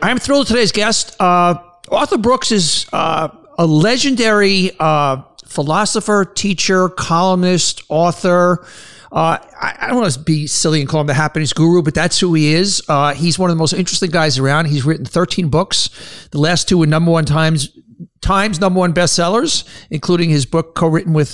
I am thrilled with today's guest. Arthur Brooks is a legendary philosopher, teacher, columnist, author. I don't want to be silly and call him the happiness guru, but that's who he is. He's one of the most interesting guys around. He's written 13 books. The last two were number one Times number one bestsellers, including his book co-written with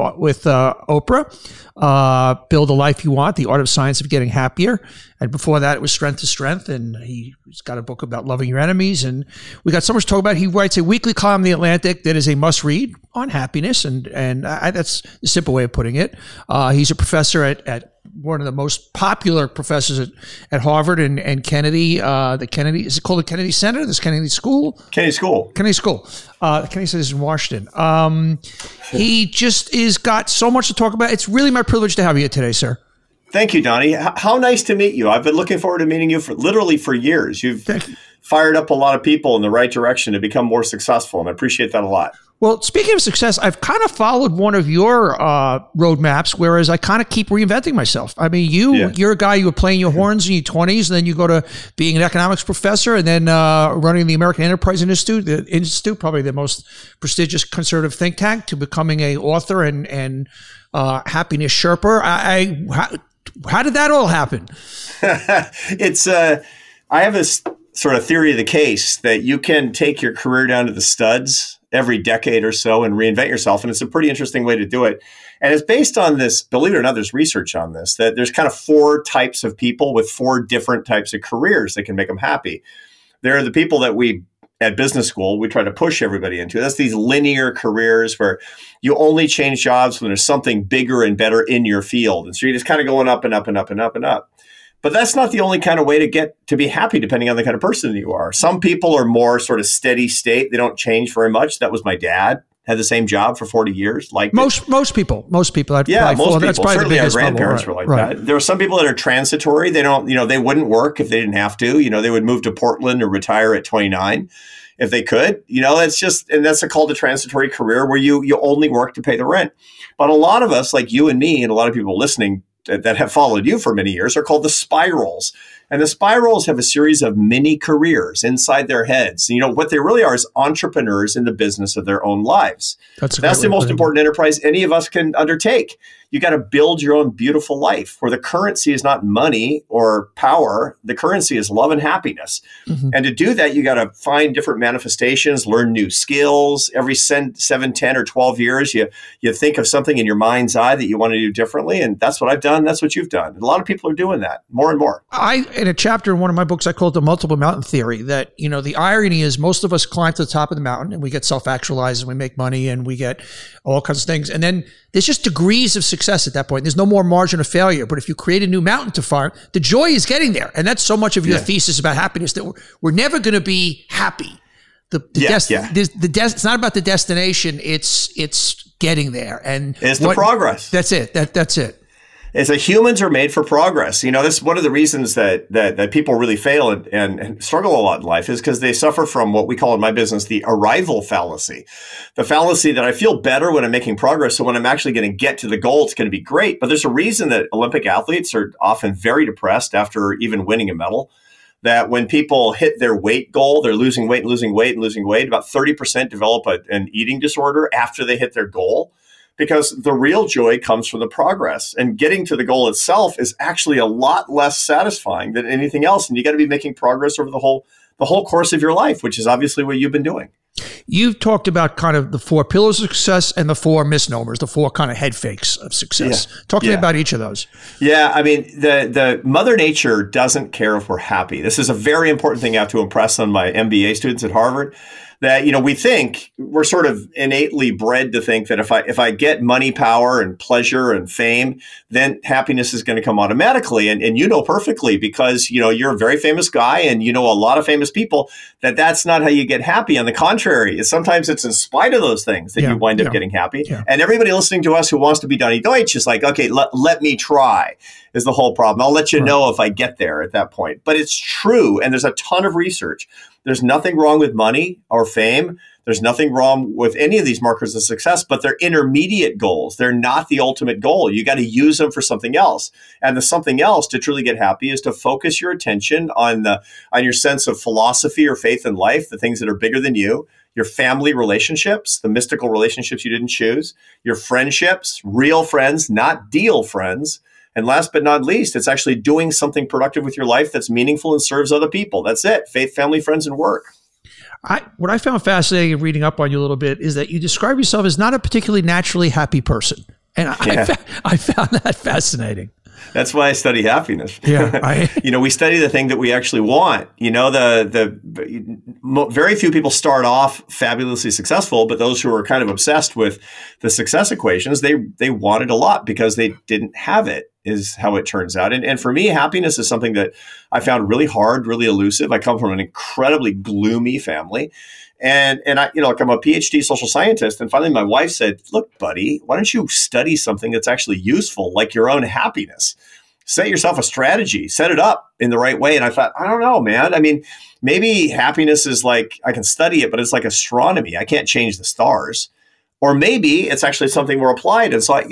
Oprah, Build a Life You Want, The Art of Science of Getting Happier. And before that, it was Strength to Strength. And he's got a book about loving your enemies. And we got so much to talk about. He writes a weekly column in The Atlantic that is a must-read on happiness. And that's the simple way of putting it. He's a professor at one of the most popular professors at Harvard and Kennedy, is it called the Kennedy Center? This Kennedy School? Kennedy School. The Kennedy Center is in Washington. He just is got so much to talk about. It's really my privilege to have you here today, sir. Thank you, Donnie. How nice to meet you. I've been looking forward to meeting you for years. You've fired up a lot of people in the right direction to become more successful, and I appreciate that a lot. Well, speaking of success, I've kind of followed one of your roadmaps, whereas I kind of keep reinventing myself. I mean, you're a guy, you were playing your horns in your 20s, and then you go to being an economics professor, and then running the American Enterprise Institute, probably the most prestigious conservative think tank, to becoming an author and happiness Sherpa. How did that all happen? I have a sort of theory of the case that you can take your career down to the studs every decade or so and reinvent yourself. And it's a pretty interesting way to do it. And it's based on this, believe it or not, there's research on this, that there's kind of 4 types of people with 4 different types of careers that can make them happy. There are the people that at business school, we try to push everybody into. That's these linear careers where you only change jobs when there's something bigger and better in your field. And so you're just kind of going up and up and up and up and up. But that's not the only kind of way to get to be happy, depending on the kind of person you are. Some people are more sort of steady state. They don't change very much. That was my dad. Had the same job for 40 years. Most people. Most people. Certainly our grandparents were like that. There are some people that are transitory. They don't, they wouldn't work if they didn't have to. They would move to Portland or retire at 29 if they could. It's just, and that's called a transitory career where you only work to pay the rent. But a lot of us, like you and me, and a lot of people listening that have followed you for many years, are called the spirals. And the spirals have a series of mini careers inside their heads. What they really are is entrepreneurs in the business of their own lives. That's the most important enterprise any of us can undertake. You got to build your own beautiful life where the currency is not money or power. The currency is love and happiness. Mm-hmm. And to do that, you got to find different manifestations, learn new skills. Every 7, 10, or 12 years, you think of something in your mind's eye that you want to do differently. And that's what I've done. That's what you've done. And a lot of people are doing that more and more. In a chapter in one of my books, I call it the multiple mountain theory, that, the irony is most of us climb to the top of the mountain and we get self-actualized and we make money and we get all kinds of things. And then there's just degrees of success at that point. There's no more margin of failure. But if you create a new mountain to farm, the joy is getting there. And that's so much of your thesis about happiness, that we're never going to be happy. It's not about the destination. It's getting there. And it's the progress. That's it. That's it. Is that humans are made for progress. That's one of the reasons that people really fail and struggle a lot in life, is because they suffer from what we call in my business the arrival fallacy. The fallacy that I feel better when I'm making progress. So when I'm actually going to get to the goal, it's going to be great. But there's a reason that Olympic athletes are often very depressed after even winning a medal. That when people hit their weight goal, they're losing weight. About 30% develop an eating disorder after they hit their goal. Because the real joy comes from the progress, and getting to the goal itself is actually a lot less satisfying than anything else. And you got to be making progress over the whole course of your life, which is obviously what you've been doing. You've talked about kind of the 4 pillars of success and the 4 misnomers, the 4 kind of head fakes of success. Talk to me about each of those. Yeah, I mean, the Mother Nature doesn't care if we're happy. This is a very important thing I have to impress on my MBA students at Harvard. That, we think we're sort of innately bred to think that if I get money, power, and pleasure and fame, then happiness is going to come automatically. And you know perfectly, because, you're a very famous guy and you know a lot of famous people, that's not how you get happy. On the contrary, sometimes it's in spite of those things that you wind up getting happy. Yeah. And everybody listening to us who wants to be Donnie Deutsch is like, okay, let me try, is the whole problem. I'll let you know if I get there at that point. But it's true. And there's a ton of research. There's nothing wrong with money or fame. There's nothing wrong with any of these markers of success, but they're intermediate goals. They're not the ultimate goal. You got to use them for something else. And the something else to truly get happy is to focus your attention on your sense of philosophy or faith in life, the things that are bigger than you, your family relationships, the mystical relationships you didn't choose, your friendships, real friends, not deal friends. And last but not least, it's actually doing something productive with your life that's meaningful and serves other people. That's it. Faith, family, friends, and work. What I found fascinating reading up on you a little bit is that you describe yourself as not a particularly naturally happy person. And I found that fascinating. That's why I study happiness. Yeah, we study the thing that we actually want. Very few people start off fabulously successful, but those who are kind of obsessed with the success equations, they wanted a lot because they didn't have it, is how it turns out. And for me, happiness is something that I found really hard, really elusive. I come from an incredibly gloomy family. And I'm a PhD social scientist. And finally, my wife said, look, buddy, why don't you study something that's actually useful, like your own happiness? Set yourself a strategy, set it up in the right way. And I thought, I don't know, man. I mean, maybe happiness is like, I can study it, but it's like astronomy. I can't change the stars. Or maybe it's actually something more applied. And so,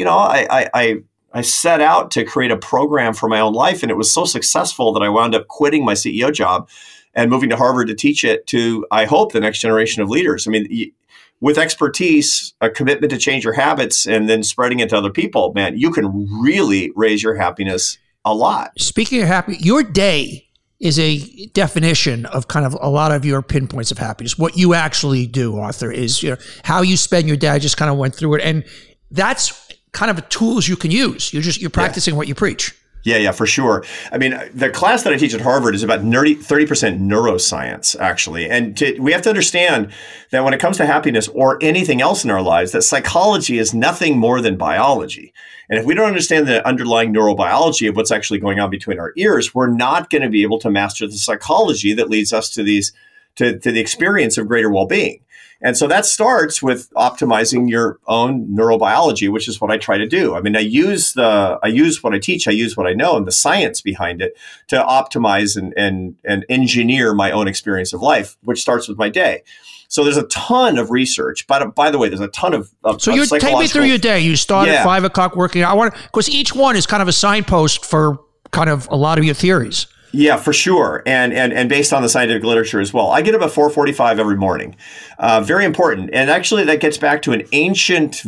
I set out to create a program for my own life. And it was so successful that I wound up quitting my CEO job and moving to Harvard to teach it to, I hope, the next generation of leaders. I mean, with expertise, a commitment to change your habits, and then spreading it to other people, man, you can really raise your happiness a lot. Speaking of happy, your day is a definition of kind of a lot of your pinpoints of happiness. What you actually do, Arthur, is how you spend your day. I just kind of went through it. And that's kind of tools you can use. You're practicing what you preach. Yeah, for sure. I mean, the class that I teach at Harvard is about 30% neuroscience, actually. And we have to understand that when it comes to happiness or anything else in our lives, that psychology is nothing more than biology. And if we don't understand the underlying neurobiology of what's actually going on between our ears, we're not going to be able to master the psychology that leads us to the experience of greater well-being. And so that starts with optimizing your own neurobiology, which is what I try to do. I mean, I use what I teach, I use what I know and the science behind it to optimize and engineer my own experience of life, which starts with my day. So there's a ton of research. But by the way, there's a ton of So you take me through your day. You start at 5 o'clock working. Because each one is kind of a signpost for kind of a lot of your theories. Yeah, for sure. And based on the scientific literature as well. I get up at 4:45 every morning. Very important. And actually that gets back to an ancient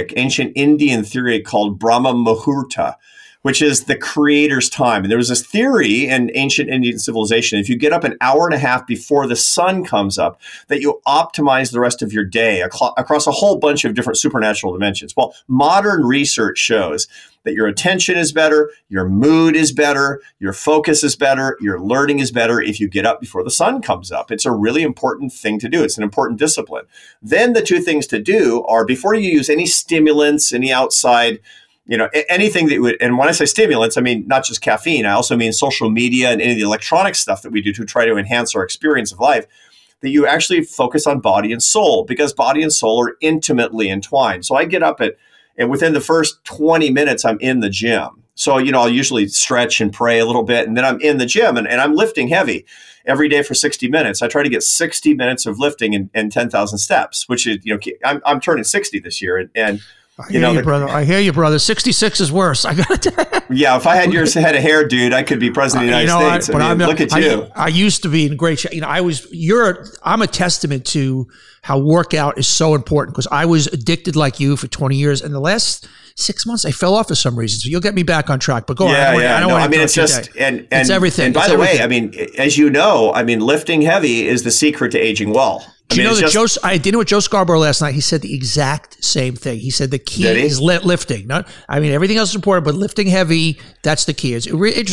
Indian theory called Brahma Muhurta, which is the creator's time. And there was this theory in ancient Indian civilization, if you get up an hour and a half before the sun comes up, that you optimize the rest of your day across a whole bunch of different supernatural dimensions. Well, modern research shows that your attention is better, your mood is better, your focus is better, your learning is better if you get up before the sun comes up. It's a really important thing to do. It's an important discipline. Then the two things to do are, before you use any stimulants, any outside, anything that would, and when I say stimulants, I mean not just caffeine, I also mean social media and any of the electronic stuff that we do to try to enhance our experience of life, that you actually focus on body and soul, because body and soul are intimately entwined. So I get up and within the first 20 minutes, I'm in the gym. So, I'll usually stretch and pray a little bit, and then I'm in the gym and I'm lifting heavy every day for 60 minutes. I try to get 60 minutes of lifting and 10,000 steps, which is, I'm turning 60 this year. And I hear you, brother. 66 is worse. I got to. Yeah, if I had your head of hair, dude, I could be president of the United States. Look at you. I used to be in great shape. I'm a testament to how workout is so important, because I was addicted like you for 20 years. And the last 6 months, I fell off for some reason. So you'll get me back on track. But go on. It's just it's everything. And by the way, as you know, lifting heavy is the secret to aging well. I did it with Joe Scarborough last night. He said the exact same thing. He said the key is lifting. Everything else is important, but lifting heavy, that's the key. It's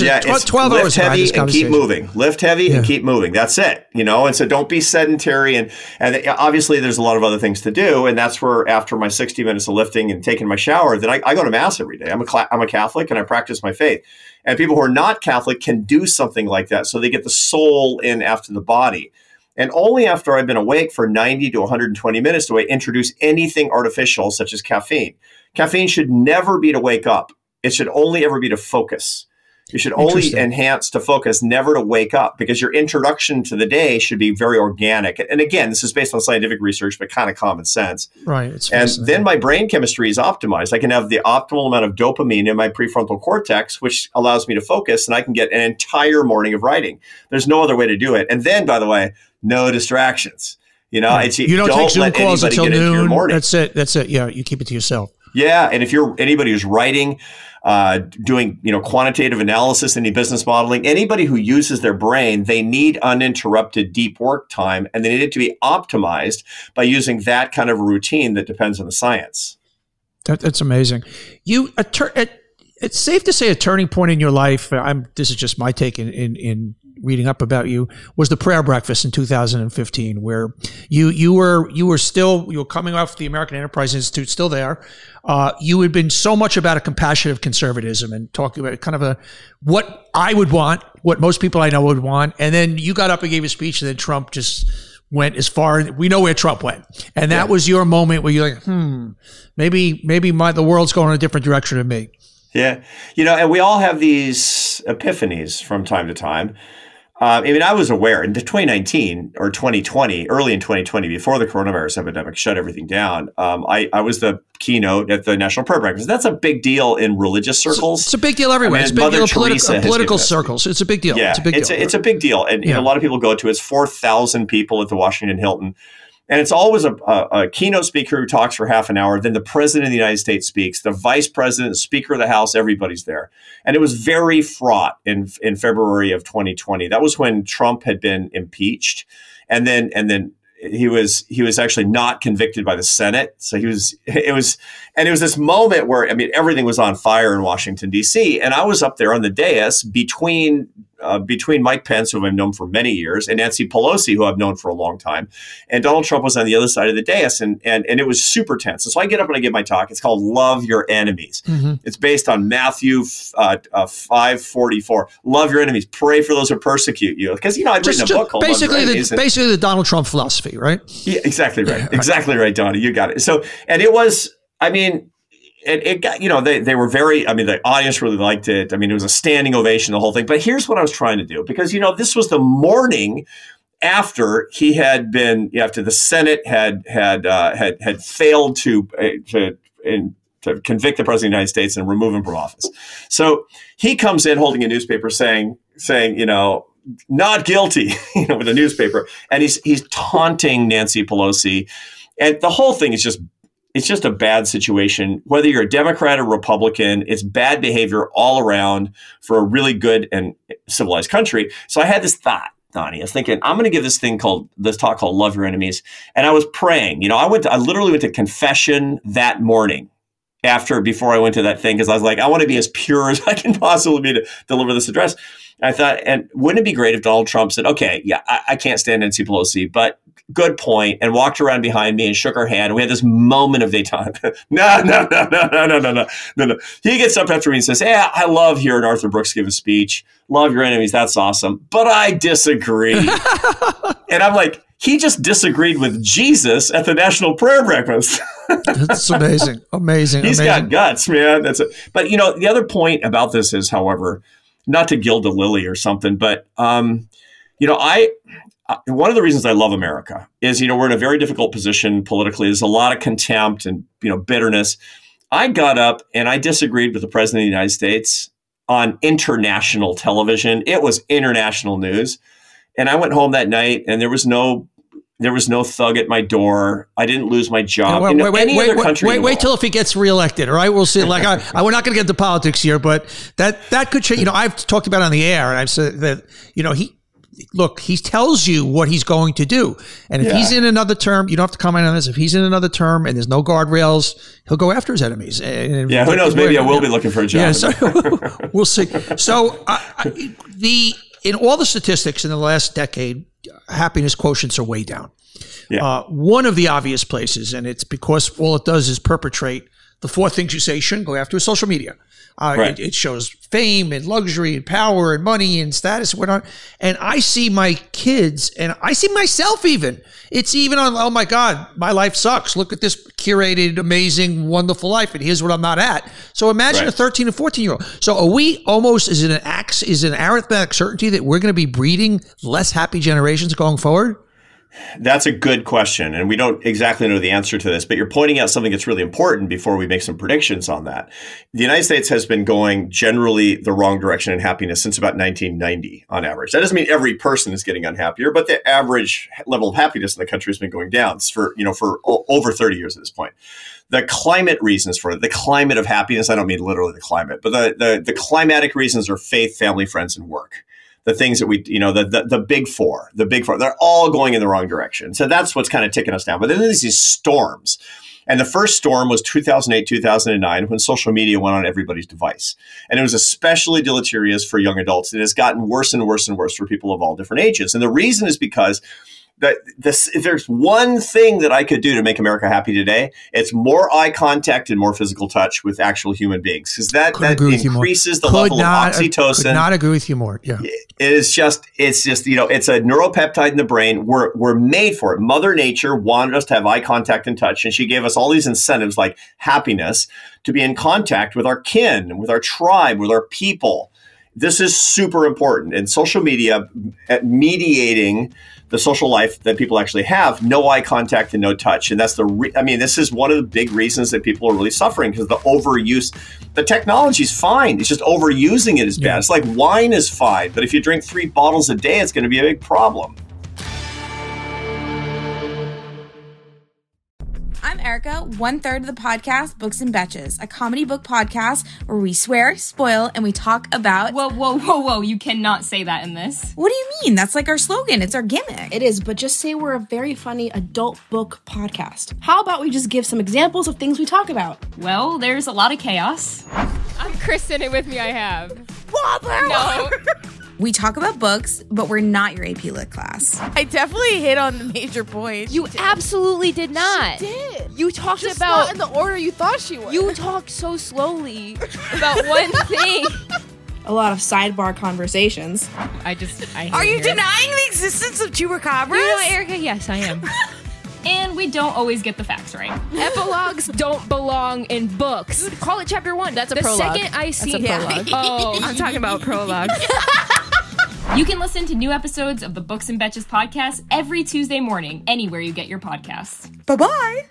12 hours heavy and keep moving. Lift heavy and keep moving. That's it. And so don't be sedentary. And obviously there's a lot of other things to do. And that's where, after my 60 minutes of lifting and taking my shower, then I go to mass every day. I'm a Catholic and I practice my faith. And people who are not Catholic can do something like that. So they get the soul in after the body. And only after I've been awake for 90 to 120 minutes do I introduce anything artificial, such as caffeine. Caffeine should never be to wake up. It should only ever be to focus. You should only enhance to focus, never to wake up, because your introduction to the day should be very organic. And again, this is based on scientific research, but kind of common sense. Right. And then my brain chemistry is optimized. I can have the optimal amount of dopamine in my prefrontal cortex, which allows me to focus, and I can get an entire morning of writing. There's no other way to do it. And then, by the way, no distractions. You know, you don't take Zoom calls until noon. That's it. Yeah, you keep it to yourself. Yeah, and if you're anybody who's writing, doing quantitative analysis, any business modeling, anybody who uses their brain, they need uninterrupted deep work time, and they need it to be optimized by using that kind of routine that depends on the science. That's amazing. It's safe to say a turning point in your life. This is just my take in reading up about you, was the prayer breakfast in 2015, where you were coming off the American Enterprise Institute, still there. You had been so much about a compassionate conservatism and talking about kind of what I would want, what most people I know would want. And then you got up and gave a speech, and then Trump just went as far. We know where Trump went. And that was your moment where you're like, maybe the world's going in a different direction than me. Yeah. And we all have these epiphanies from time to time. I was aware in 2019 or 2020, early in 2020, before the coronavirus epidemic shut everything down, I was the keynote at the National Prayer Breakfast. That's a big deal in religious circles. It's a big deal everywhere. It's a big deal in political circles. It's a big deal. Yeah, it's a big deal. And a lot of people go to it. It's 4,000 people at the Washington Hilton. And it's always a keynote speaker who talks for half an hour. Then the president of the United States speaks, the vice president, the speaker of the House, everybody's there. And it was very fraught in February of 2020. That was when Trump had been impeached. And then he was actually not convicted by the Senate. So it was this moment where, everything was on fire in Washington, D.C. And I was up there on the dais between Mike Pence, who I've known for many years, and Nancy Pelosi, who I've known for a long time. And Donald Trump was on the other side of the dais, and it was super tense. And so I get up and I give my talk. It's called Love Your Enemies. Mm-hmm. It's based on Matthew 5:44. Love your enemies. Pray for those who persecute you. Because, I've written a book called basically the Donald Trump philosophy, right? Yeah, exactly right. Exactly right, Donnie. You got it. So, and it was, it got, they were very, the audience really liked it. It was a standing ovation, the whole thing. But here's what I was trying to do, because, this was the morning after he had been, after the Senate had failed to convict the president of the United States and remove him from office. So he comes in holding a newspaper saying, not guilty, with a newspaper. And he's taunting Nancy Pelosi. And the whole thing is it's just a bad situation. Whether you're a Democrat or Republican, it's bad behavior all around for a really good and civilized country. So I had this thought, Donnie. I was thinking, I'm going to give this talk called Love Your Enemies. And I was praying. I literally went to confession that morning before I went to that thing, because I was like, I want to be as pure as I can possibly be to deliver this address. I thought, and wouldn't it be great if Donald Trump said, okay, yeah, I can't stand Nancy Pelosi, but good point, and walked around behind me and shook her hand. We had this moment of daytime. No. He gets up after me and says, hey, I love hearing Arthur Brooks give a speech. Love your enemies. That's awesome. But I disagree. And I'm like, he just disagreed with Jesus at the National Prayer Breakfast. That's amazing. He's got guts, man. That's it. But, the other point about this is, however, not to gild the lily or something, but, one of the reasons I love America is, we're in a very difficult position politically. There's a lot of contempt and, bitterness. I got up and I disagreed with the president of the United States on international television. It was international news. And I went home that night and there was no thug at my door. I didn't lose my job. Wait till if he gets reelected. All right, we'll see. Like we're not going to get into politics here, but that could change. I've talked about it on the air, and I've said that he tells you what he's going to do, and if he's in another term, you don't have to comment on this. If he's in another term and there's no guardrails, he'll go after his enemies. And who knows? Maybe I will be looking for a job. Yeah, so we'll see. So in all the statistics in the last decade, happiness quotients are way down. Yeah. One of the obvious places, and it's because all it does is perpetrate the 4 things you say you shouldn't go after is social media. Right. It shows fame and luxury and power and money and status and whatnot. And I see my kids and I see myself even. It's even on, oh my God, my life sucks. Look at this curated, amazing, wonderful life. And here's what I'm not at. So imagine a 13 and 14-year-old. So are we almost, is it an arithmetic certainty that we're going to be breeding less happy generations going forward? That's a good question. And we don't exactly know the answer to this, but you're pointing out something that's really important before we make some predictions on that. The United States has been going generally the wrong direction in happiness since about 1990 on average. That doesn't mean every person is getting unhappier, but the average level of happiness in the country has been going down for over 30 years at this point. The climate reasons for it, the climate of happiness, I don't mean literally the climate, but the climatic reasons are faith, family, friends, and work. The things that we, the big four, they're all going in the wrong direction. So that's what's kind of ticking us down. But then there's these storms. And the first storm was 2008, 2009, when social media went on everybody's device. And it was especially deleterious for young adults. It has gotten worse and worse and worse for people of all different ages. And the reason is because if there's one thing that I could do to make America happy today, it's more eye contact and more physical touch with actual human beings, because that increases the level of oxytocin. Could not agree with you more. Yeah, it's just it's a neuropeptide in the brain. We're made for it. Mother Nature wanted us to have eye contact and touch, and she gave us all these incentives like happiness to be in contact with our kin, with our tribe, with our people. This is super important, and social media mediating the social life that people actually have, no eye contact and no touch. And that's this is one of the big reasons that people are really suffering, because the overuse, the technology is fine. It's just overusing it is bad. Yeah. It's like wine is fine, but if you drink 3 bottles a day, it's going to be a big problem. I'm Erica, 1/3 of the podcast Books and Betches, a comedy book podcast where we swear, spoil, and we talk about... Whoa. You cannot say that in this. What do you mean? That's like our slogan. It's our gimmick. It is, but just say we're a very funny adult book podcast. How about we just give some examples of things we talk about? Well, there's a lot of chaos. I'm Kristen, and with me I have... No. We talk about books, but we're not your AP Lit class. I definitely hit on the major points. You absolutely did not. She did. You talked just about... not in the order you thought she would. You talked so slowly about one thing. A lot of sidebar conversations. I Are you denying the existence of chupacabras? You know, Erica, yes, I am. And we don't always get the facts right. Epilogues don't belong in books. Call it chapter 1. That's a prologue. The second I see... That's a prologue. Oh, I'm talking about prologue. You can listen to new episodes of the Books and Betches podcast every Tuesday morning, anywhere you get your podcasts. Bye-bye.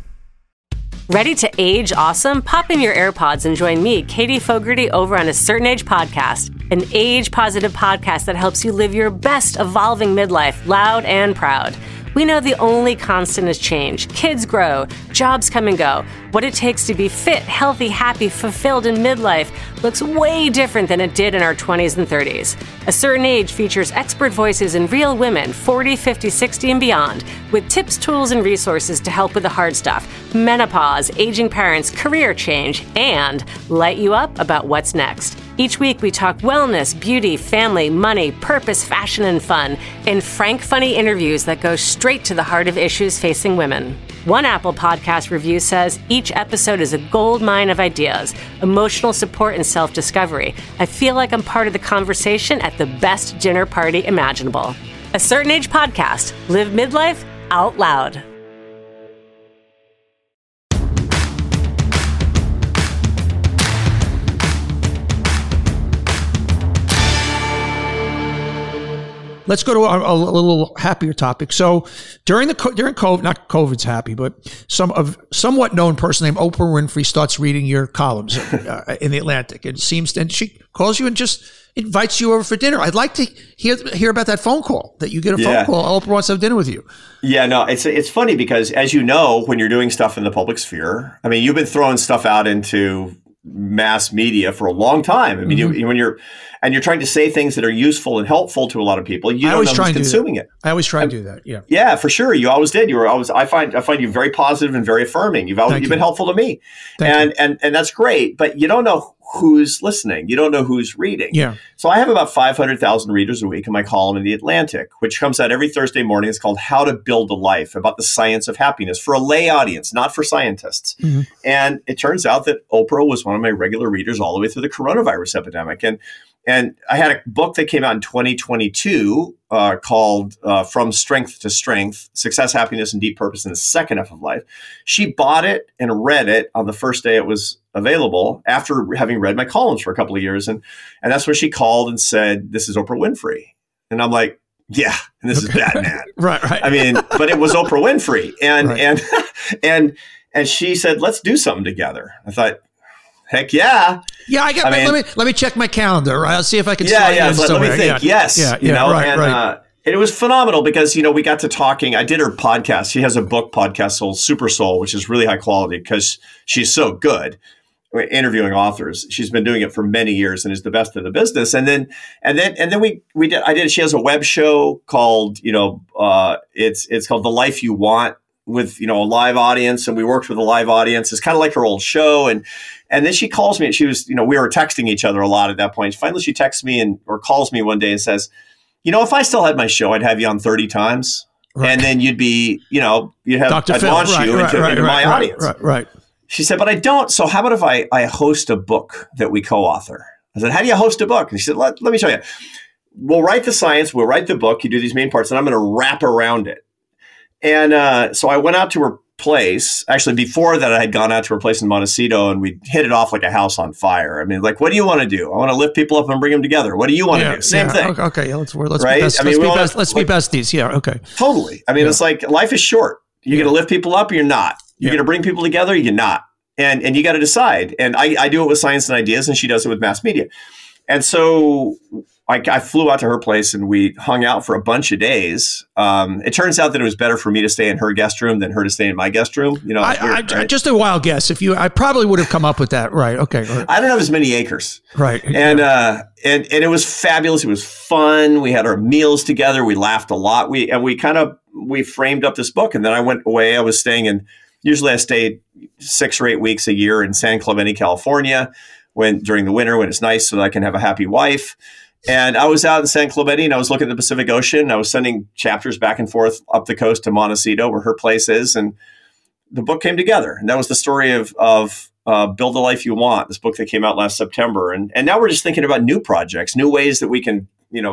Ready to age awesome? Pop in your AirPods and join me, Katie Fogarty, over on A Certain Age Podcast, an age-positive podcast that helps you live your best evolving midlife loud and proud. We know the only constant is change. Kids grow, jobs come and go. What it takes to be fit, healthy, happy, fulfilled in midlife looks way different than it did in our 20s and 30s. A Certain Age features expert voices and real women, 40, 50, 60, and beyond, with tips, tools, and resources to help with the hard stuff, menopause, aging parents, career change, and light you up about what's next. Each week, we talk wellness, beauty, family, money, purpose, fashion, and fun in frank, funny interviews that go straight to the heart of issues facing women. One Apple Podcast review says, each episode is a gold mine of ideas, emotional support, and self-discovery. I feel like I'm part of the conversation at the best dinner party imaginable. A Certain Age Podcast. Live midlife out loud. Let's go to a little happier topic. So during COVID, not COVID's happy, but somewhat known person named Oprah Winfrey starts reading your columns in the Atlantic. And she calls you and just invites you over for dinner. I'd like to hear about that phone call, that you get a phone call. Oprah wants to have dinner with you. Yeah, no, it's funny because, as you know, when you're doing stuff in the public sphere, I mean, you've been throwing stuff out into mass media for a long time. I mean, when you're trying to say things that are useful and helpful to a lot of people, you don't know who's consuming it. I always try and do that. Yeah. Yeah, for sure. You always did. I find you very positive and very affirming. You've been helpful to me. And that's great, but you don't know who's listening. You don't know who's reading. Yeah. So I have about 500,000 readers a week in my column in The Atlantic, which comes out every Thursday morning. It's called How to Build a Life, about the science of happiness for a lay audience, not for scientists. Mm-hmm. And it turns out that Oprah was one of my regular readers all the way through the coronavirus epidemic. And I had a book that came out in 2022 called From Strength to Strength, Success, Happiness, and Deep Purpose in the Second Half of Life. She bought it and read it on the first day it was available after having read my columns for a couple of years. And that's when she called and said, "This is Oprah Winfrey." And I'm like, yeah, and this is Batman. Right. I mean, but it was Oprah Winfrey. And she said, "Let's do something together." I thought, heck yeah. Yeah, let me check my calendar. Right? I'll see if I can. Let me think. Yeah. Yes, and it was phenomenal because we got to talking. I did her podcast. She has a book podcast called Super Soul, which is really high quality because she's so good interviewing authors. She's been doing it for many years and is the best in the business. And then we did. She has a web show called it's called The Life You Want, with a live audience, and we worked with a live audience. It's kind of like her old show, and then she calls me. She was, we were texting each other a lot at that point. Finally, she texts me or calls me one day and says, "If I still had my show, I'd have you on 30 times, and then you'd be, I'd launch you into my audience." Right. She said, "But I don't. So how about if I host a book that we co-author?" I said, "How do you host a book?" And she said, "Let me show you. We'll write the science. We'll write the book. You do these main parts, and I'm going to wrap around it." And so I went out to her place. Actually, before that, I had gone out to her place in Montecito, and we hit it off like a house on fire. I mean, like, what do you want to do? I want to lift people up and bring them together. What do you want to do? Same thing. Okay. Let's be besties. Yeah. Okay. Totally. I mean, it's like life is short. You're going to lift people up or you're not. You're going to bring people together or you're not. And you got to decide. And I do it with Science and Ideas, and she does it with mass media. And so I flew out to her place and we hung out for a bunch of days. It turns out that it was better for me to stay in her guest room than her to stay in my guest room. Right? Just a wild guess. I probably would have come up with that. Right. Okay. Right. I don't have as many acres. Right. And it was fabulous. It was fun. We had our meals together. We laughed a lot. We framed up this book, and then I went away. Usually I stayed 6 or 8 weeks a year in San Clemente, California, during the winter when it's nice so that I can have a happy wife. And I was out in San Clemente, and I was looking at the Pacific Ocean. I was sending chapters back and forth up the coast to Montecito, where her place is. And the book came together. And that was the story of Build the Life You Want, this book that came out last September. And now we're just thinking about new projects, new ways that we can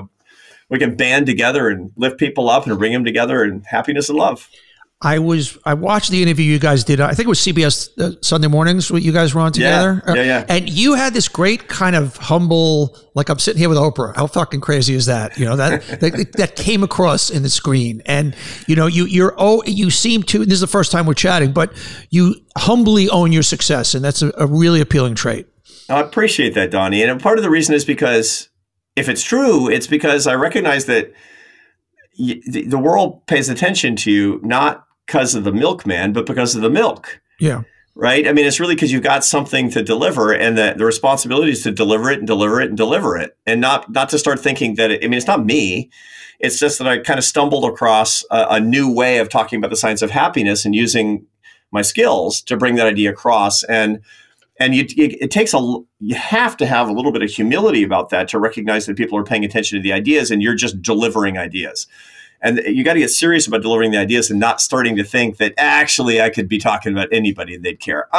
band together and lift people up and bring them together in happiness and love. I watched the interview you guys did. I think it was CBS Sunday mornings what you guys were on together. Yeah. And you had this great kind of humble, like I'm sitting here with Oprah. How fucking crazy is that? That came across in the screen. And you seem to. This is the first time we're chatting, but you humbly own your success, and that's a really appealing trait. I appreciate that, Donnie. And part of the reason is because if it's true, it's because I recognize that the world pays attention to you not because of the milkman, but because of the milk. Yeah. Right? I mean, it's really because you've got something to deliver, and the responsibility is to deliver it and deliver it and deliver it, and not to start thinking that it's not me. It's just that I kind of stumbled across a new way of talking about the science of happiness and using my skills to bring that idea across. And you have to have a little bit of humility about that to recognize that people are paying attention to the ideas and you're just delivering ideas. And you got to get serious about delivering the ideas and not starting to think that actually I could be talking about anybody and they'd care.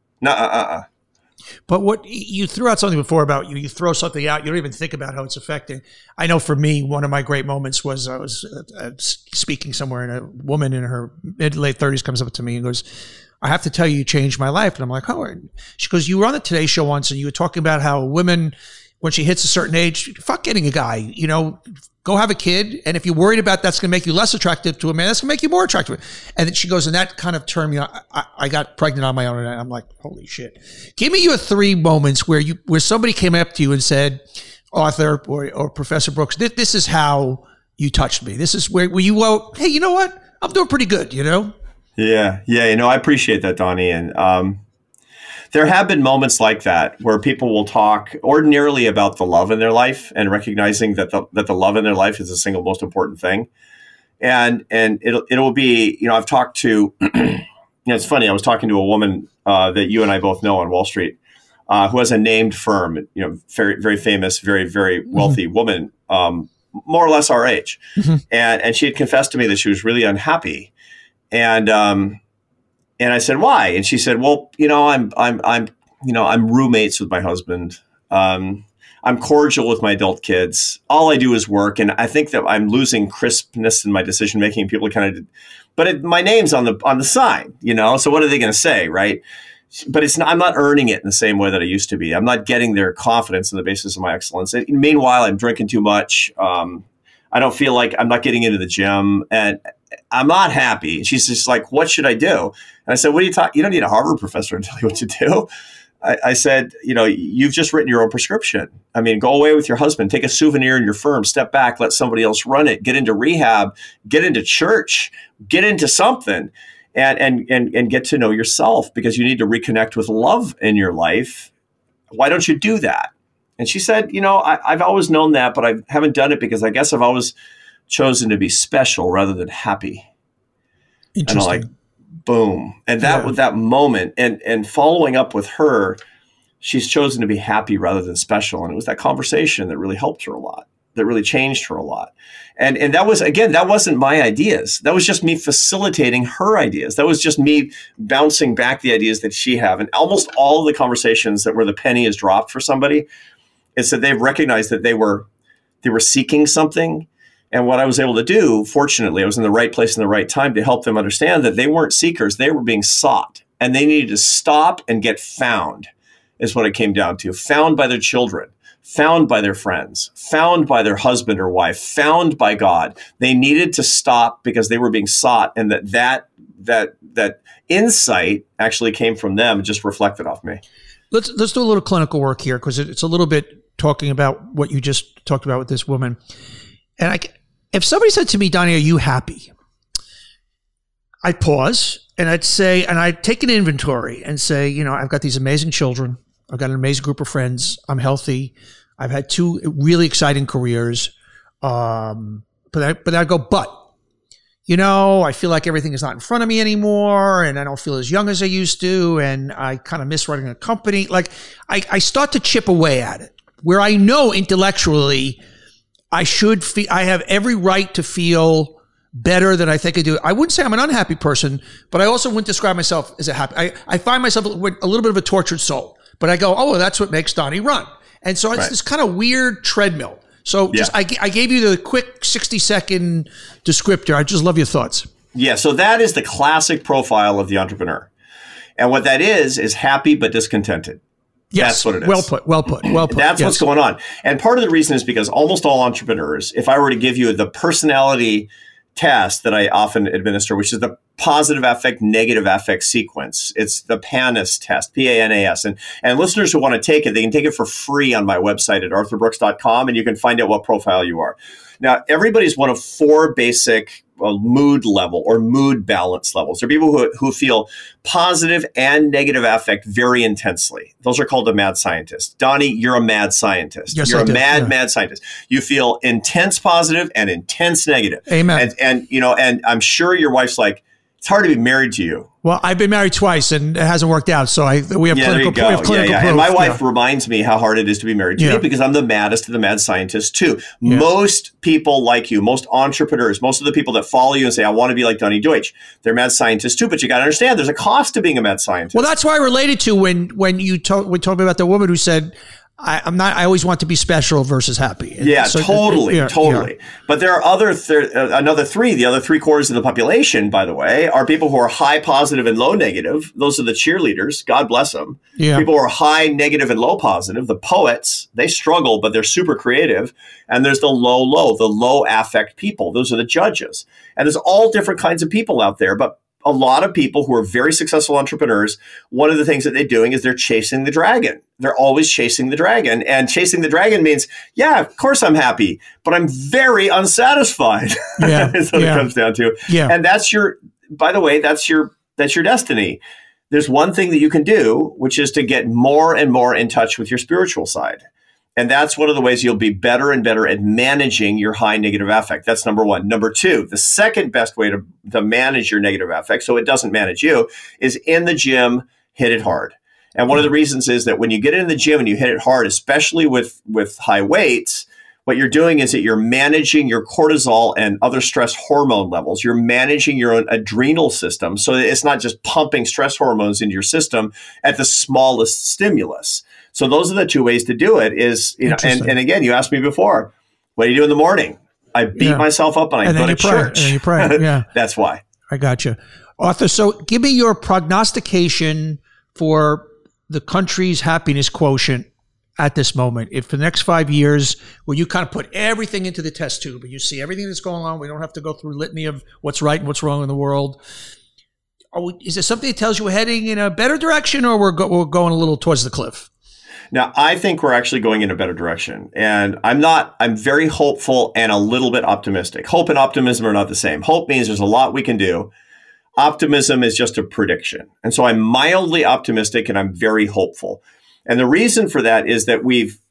But what you threw out something before about you throw something out, you don't even think about how it's affecting. I know for me, one of my great moments was I was speaking somewhere, and a woman in her mid-late 30s comes up to me and goes, "I have to tell you, you changed my life." And I'm like, "Oh." She goes, "You were on the Today Show once, and you were talking about how women, when she hits a certain age, fuck getting a guy, go have a kid. And if you're worried about that's going to make you less attractive to a man, that's going to make you more attractive." And then she goes, and that kind of turned me on. I got pregnant on my own, and I'm like, holy shit. Give me your 3 moments where somebody came up to you and said, Arthur or Professor Brooks, this is how you touched me. This is where you go, hey, you know what? I'm doing pretty good, Yeah. I appreciate that, Donnie. And there have been moments like that where people will talk ordinarily about the love in their life and recognizing that the love in their life is the single most important thing. And it'll be, I've talked to, it's funny. I was talking to a woman that you and I both know on Wall Street. who has a named firm, very, very famous, very, very wealthy woman, more or less our age. And she had confessed to me that she was really unhappy. And I said, why? And she said, well, I'm roommates with my husband. I'm cordial with my adult kids. All I do is work. And I think that I'm losing crispness in my decision-making. People but my name's on the sign, so what are they going to say? Right. But I'm not earning it in the same way that I used to be. I'm not getting their confidence on the basis of my excellence. And meanwhile, I'm drinking too much. I don't feel like I'm not getting into the gym, and I'm not happy. And she's just like, what should I do? And I said, what are you talking? You don't need a Harvard professor to tell you what to do. I said, you've just written your own prescription. I mean, go away with your husband, take a souvenir in your firm, step back, let somebody else run it, get into rehab, get into church, get into something. And get to know yourself, because you need to reconnect with love in your life. Why don't you do that? And she said, I've always known that, but I haven't done it because I guess I've always chosen to be special rather than happy. And I'm like, boom. And that moment and following up with her, she's chosen to be happy rather than special. And it was that conversation that really helped her a lot, that really changed her a lot. And that was, again, that wasn't my ideas. That was just me facilitating her ideas. That was just me bouncing back the ideas that she have. And almost all of the conversations that where the penny is dropped for somebody is that they've recognized that they were seeking something. And what I was able to do, fortunately, I was in the right place in the right time to help them understand that they weren't seekers. They were being sought, and they needed to stop and get found is what it came down to. Found by their children, found by their friends, found by their husband or wife, found by God. They needed to stop because they were being sought, and that insight actually came from them and just reflected off me. Let's do a little clinical work here, because it's a little bit talking about what you just talked about with this woman. And if somebody said to me, Donnie, are you happy? I'd pause and I'd say, and I'd take an inventory and say, I've got these amazing children. I've got an amazing group of friends. I'm healthy. I've had 2 really exciting careers. But I'd go, I feel like everything is not in front of me anymore, and I don't feel as young as I used to, and I kind of miss running a company. Like I start to chip away at it, where I know intellectually I have every right to feel better than I think I do. I wouldn't say I'm an unhappy person, but I also wouldn't describe myself as a happy. I find myself with a little bit of a tortured soul, but I go, oh, well, that's what makes Donnie run. And so it's this kind of weird treadmill. So I gave you the quick 60-second descriptor. I just love your thoughts. Yeah. So that is the classic profile of the entrepreneur. And what that is happy but discontented. Yes, that's what it is. Well put. That's what's going on. And part of the reason is because almost all entrepreneurs, if I were to give you the personality test that I often administer, which is the positive affect, negative affect sequence. It's the PANAS test, PANAS. And listeners who want to take it, they can take it for free on my website at arthurbrooks.com, and you can find out what profile you are. Now, everybody's one of 4 basic mood level or mood balance levels. There are people who feel positive and negative affect very intensely. Those are called a mad scientist. Donnie, you're a mad scientist. Yes, you're mad scientist. You feel intense positive and intense negative. Amen. And I'm sure your wife's like, it's hard to be married to you. Well, I've been married twice and it hasn't worked out. So we have clinical proof. And my wife reminds me how hard it is to be married to me, because I'm the maddest of the mad scientists too. Yeah. Most people like you, most entrepreneurs, most of the people that follow you and say, I want to be like Donnie Deutsch, they're mad scientists too. But you got to understand, there's a cost to being a mad scientist. Well, that's why I related to when you told me about the woman who said, I always want to be special versus happy. Yeah, so, totally. But there are another 3. The other 3 quarters of the population, by the way, are people who are high positive and low negative. Those are the cheerleaders. God bless them. Yeah. People who are high negative and low positive. The poets, they struggle, but they're super creative. And there's the low affect people. Those are the judges. And there's all different kinds of people out there. But a lot of people who are very successful entrepreneurs, one of the things that they're doing is they're chasing the dragon. They're always chasing the dragon. And chasing the dragon means, yeah, of course I'm happy, but I'm very unsatisfied. Yeah. That's what it comes down to. Yeah. And that's your destiny. There's one thing that you can do, which is to get more and more in touch with your spiritual side. And that's one of the ways you'll be better and better at managing your high negative affect. That's number 1. Number 2, the second best way to manage your negative affect, so it doesn't manage you, is in the gym, hit it hard. And one of the reasons is that when you get in the gym and you hit it hard, especially with high weights, what you're doing is that you're managing your cortisol and other stress hormone levels. You're managing your own adrenal system so that it's not just pumping stress hormones into your system at the smallest stimulus. So those are the two ways to do it is, and again, you asked me before, what do you do in the morning? I beat myself up and I go to church. And then you pray. Yeah. That's why. I got you. Arthur, so give me your prognostication for the country's happiness quotient at this moment. If for the next 5 years, where you kind of put everything into the test tube and you see everything that's going on, we don't have to go through a litany of what's right and what's wrong in the world. Is there something that tells you we're heading in a better direction, or we're going a little towards the cliff? Now, I think we're actually going in a better direction. And I'm very hopeful and a little bit optimistic. Hope and optimism are not the same. Hope means there's a lot we can do. Optimism is just a prediction. And so I'm mildly optimistic and I'm very hopeful. And the reason for that is that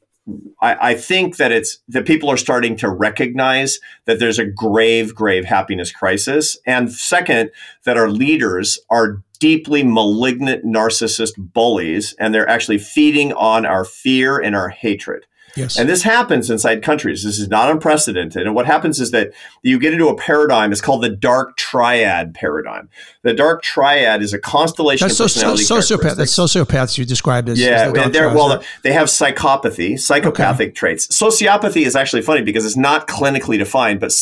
I think that that people are starting to recognize that there's a grave, grave happiness crisis. And second, that our leaders are deeply malignant narcissist bullies, and they're actually feeding on our fear and our hatred. Yes. And this happens inside countries. This is not unprecedented. And what happens is that you get into a paradigm. It's called the dark triad paradigm. The dark triad is a constellation of personality characteristics. That's sociopaths you described as. Yeah, they have psychopathy, psychopathic traits. Sociopathy is actually funny because it's not clinically defined, but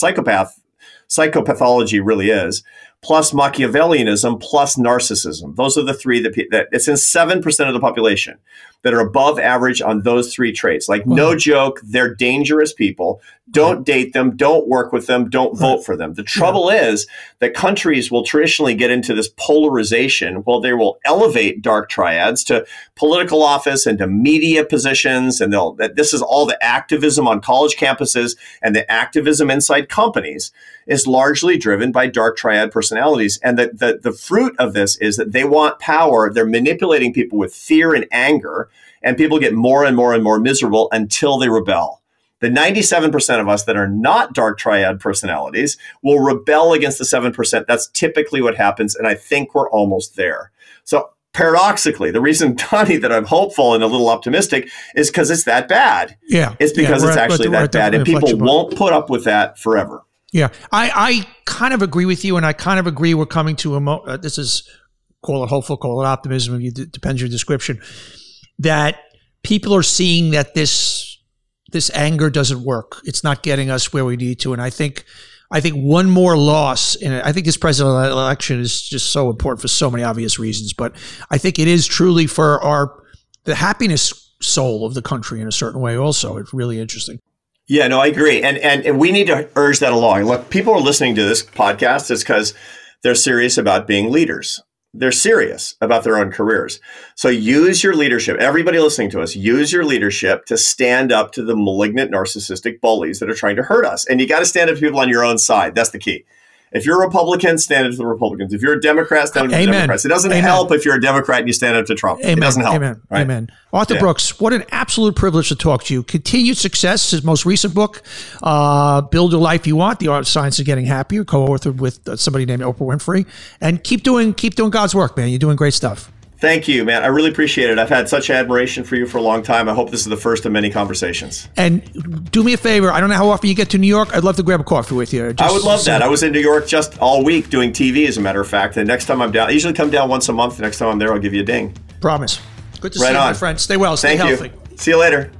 psychopathology really is. Plus Machiavellianism, plus narcissism. Those are the three that it's in 7% of the population that are above average on those three traits. Like, no joke, they're dangerous people. Don't date them. Don't work with them. Don't vote for them. The trouble is that countries will traditionally get into this polarization. Well, they will elevate dark triads to political office and to media positions. And this is all the activism on college campuses, and the activism inside companies is largely driven by dark triad personalities. And the fruit of this is that they want power. They're manipulating people with fear and anger, and people get more and more and more miserable until they rebel. The 97% of us that are not dark triad personalities will rebel against the 7%. That's typically what happens, and I think we're almost there. So paradoxically, the reason, Donnie, that I'm hopeful and a little optimistic is because it's that bad. Yeah. It's because it's actually that bad, and people won't put up with that forever. Yeah. I kind of agree with you, and I kind of agree we're coming to this is, call it hopeful, call it optimism, depends your description, that people are seeing that this anger doesn't work. It's not getting us where we need to. And I think one more loss, and I think this presidential election is just so important for so many obvious reasons, but I think it is truly for the happiness soul of the country in a certain way also. It's really interesting. Yeah, no, I agree. And we need to urge that along. Look, people are listening to this podcast is because they're serious about being leaders. They're serious about their own careers. So use your leadership. Everybody listening to us, use your leadership to stand up to the malignant narcissistic bullies that are trying to hurt us. And you got to stand up to people on your own side. That's the key. If you're a Republican, stand up to the Republicans. If you're a Democrat, stand up to the Democrats. It doesn't help if you're a Democrat and you stand up to Trump. It doesn't help. Amen. Right? Amen. Arthur Brooks, what an absolute privilege to talk to you. Continued success. His most recent book, Build Your Life You Want, The Art of Science of Getting Happier, co-authored with somebody named Oprah Winfrey. And keep doing God's work, man. You're doing great stuff. Thank you, man. I really appreciate it. I've had such admiration for you for a long time. I hope this is the first of many conversations. And do me a favor. I don't know how often you get to New York. I'd love to grab a coffee with you. I would love that. I was in New York just all week doing TV, as a matter of fact. And next time I'm down, I usually come down once a month. The next time I'm there, I'll give you a ding. Promise. Good to see you, my friend. Stay well. Stay healthy. See you later.